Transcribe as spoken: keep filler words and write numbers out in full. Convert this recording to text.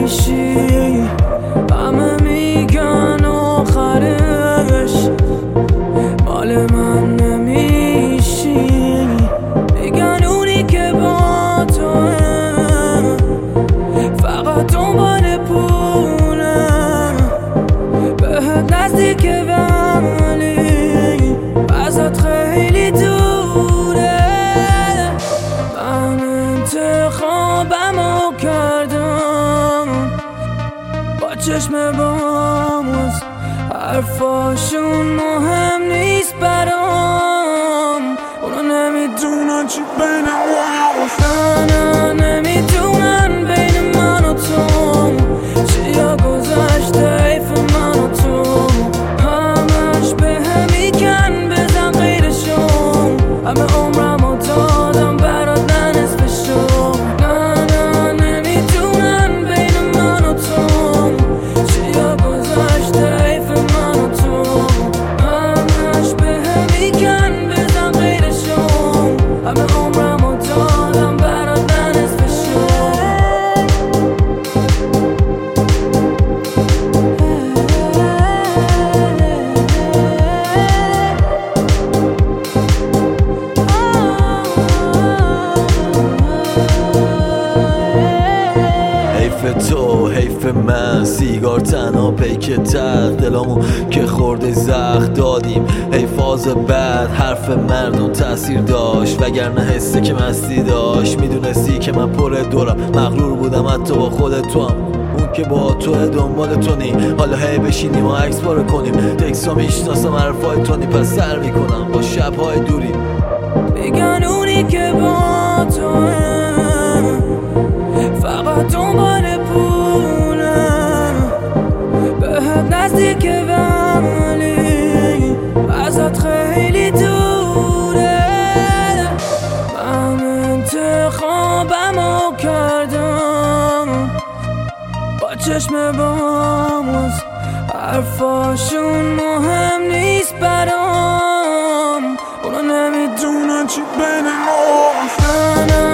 نمیشی، همه میگن آخرش مال من نمیشی. میگن اونی که با توه فقط دنبال پوله، بهت نزدیکه ولی ازت خیلی دوره. من انتخابمو کردم با چشم باز، حرفاشون مهم نیست برام، اونا نمیدونن چی بین ما، نه نمیدونن بین من و تو چیا گذشته، حیف من و تو. همش به هم میگن بزن غیرشون، همه عمرمو دادم برات نه نصفشو. نه نه نمیدونن بین من و تو چیا گذشته، حیف من و تو. همش به هم میگن بزن غیرشون، همه عمرمو دادم برات نه نصفشو. حیف تو حیف من، سیگار تنها پیک تخت، دلامو که خورده زخم دادیم. حیفاز بعد حرف مردم تاثیر داشت، وگرنه حسه که مستی داشت. میدونستی که من پر دورم، مغرور بودم حتی با خود تو هم. اون که با تو دنبال تو نی، حالا هی بشینیم و عکس پاره کنیم. تکسا میشناسم حرفای تو نی، پس سر میکنم با شبهای دوری. میگن اونی که با توه فقط دنبال پوله، بهت نزدیکه ولی ازت خیلی دوره. من انتخابمو کردم با چشم باز، حرفاشون مهم نیست برام، اونا نمیدونن چی بین ما.